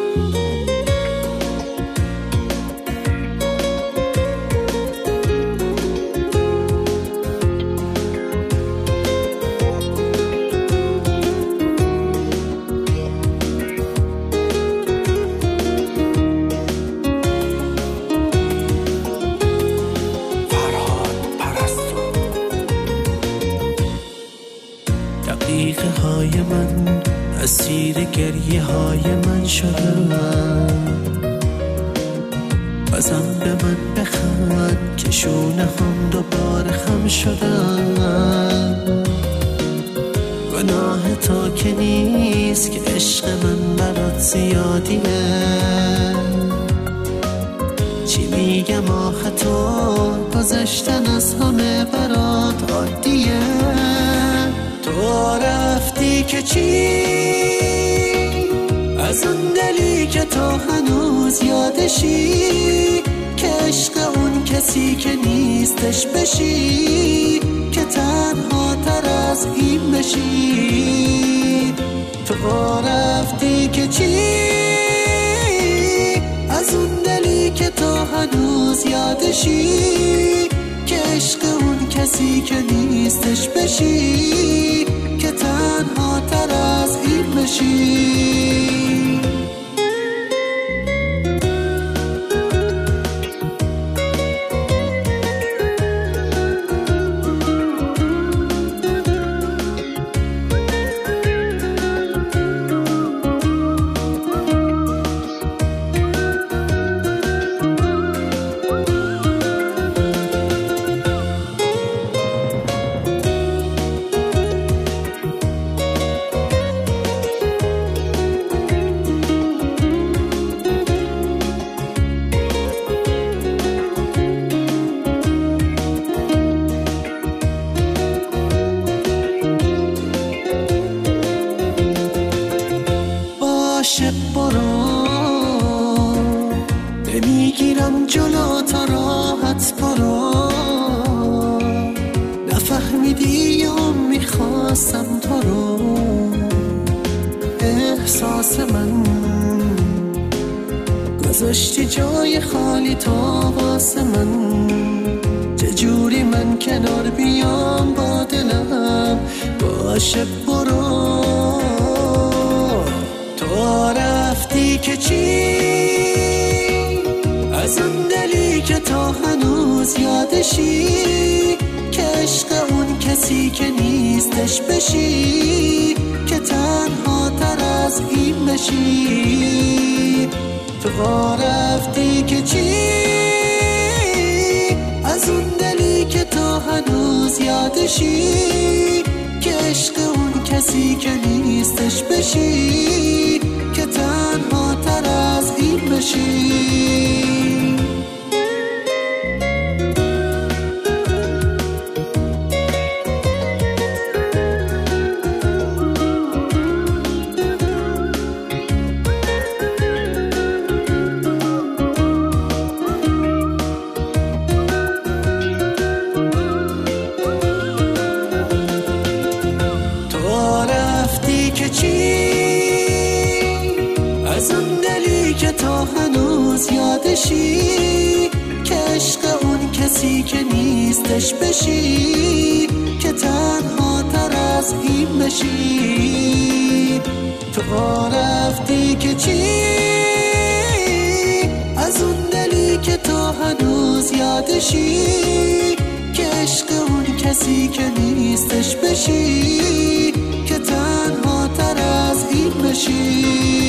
دقیقه های من اسیر گریه های من شدن، بازم به من بخند که شونه هم دوباره خم شدن. گناه تو که نیست که عشق من برات زیادیه، چی میگم آخه تو گذشتن از همه برات عادیه. تو رفتی که چی از اون دلی که تو هنوز یادشی، که عشق اون کسی که نیستش بشی، که تنها تر از این بشی. تو رفتی که چی از اون دلی که تو هنوز یادشی، که عشق اون کسی که نیستش بشی، که تنها تر از این بشی. باشه برو، نمیگیرم جلو تا راحت برو. نفهمیدی یا میخواستم تو رو، احساس من گذاشتی جای خالی تو واسه من. چجوری من کنار بیام با دلم؟ باشه برو. تو رفتی که چی از اون دلی که تو هنوز یادشی، که عشق اون کسی که نیستش بشی، که تنها تر از این بشی. تو رفتی که چی از اون دلی که تو هنوز یادشی، که عشق اون کسی که نیستش بشی، که تنها تر از این بشی. که چی از اون دلی که تو هنوز یادشی، که عشق اون کسی که نیستش بشی، که تنها تر از این بشی. تو رفتی که چی از اون دلی که تو هنوز یادشی، که عشق اون کسی که نیستش بشی، که تنها تر از این بشی.